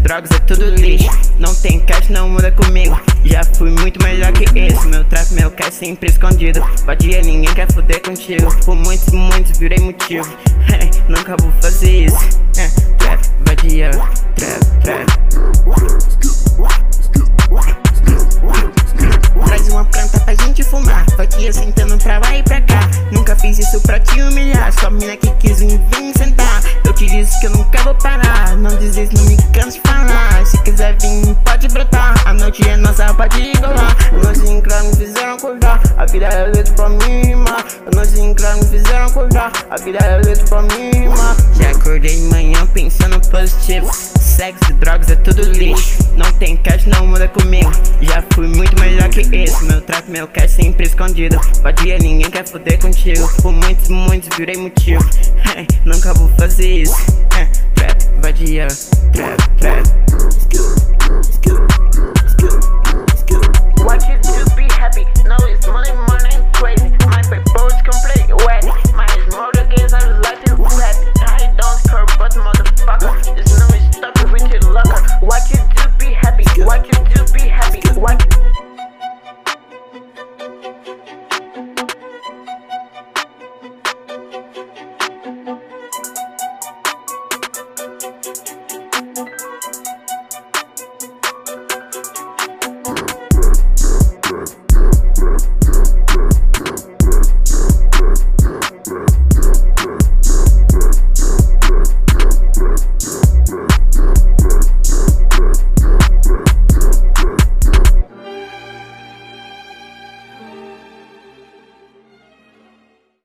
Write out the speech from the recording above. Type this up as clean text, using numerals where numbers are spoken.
drogas é tudo lixo. Não tem cash, não muda comigo. Já fui muito melhor que isso. Meu trap, meu cash sempre escondido. Vadia, ninguém quer foder contigo. Por muitos virei motivo. Nunca vou fazer isso. Trap, vadia, trap. Traz uma planta pra gente fumar. Vadia sentando pra lá e pra cá. Nunca fiz isso pra te humilhar. Só mina que quis vir sentar. Eu te disse que eu nunca vou parar. Não desiste, não me canso de falar. Se quiser vir, pode brotar. A noite é nossa, pode igualar. Nós encrar, me fizeram acordar. A vida é letra pra mim rimar. Nós encrar, me fizeram acordar. A vida é letra pra mim rimar. Já acordei de manhã pensando positivo. Sexo e drogas é tudo lixo. Não tem cash, não muda comigo. Já fui muito melhor que isso. Meu trap, meu cash sempre escondido. Vadia, ninguém quer foder contigo. Por muitos virei motivo. Nunca vou fazer isso. Trap, vadia, trap. Want you to be happy, no it's money crazy. My paper is complete wet. My motor games are like who happy. I don't care but motherfucker. This no is stuck with your locker. Want you to be happy, want you to be happy. Want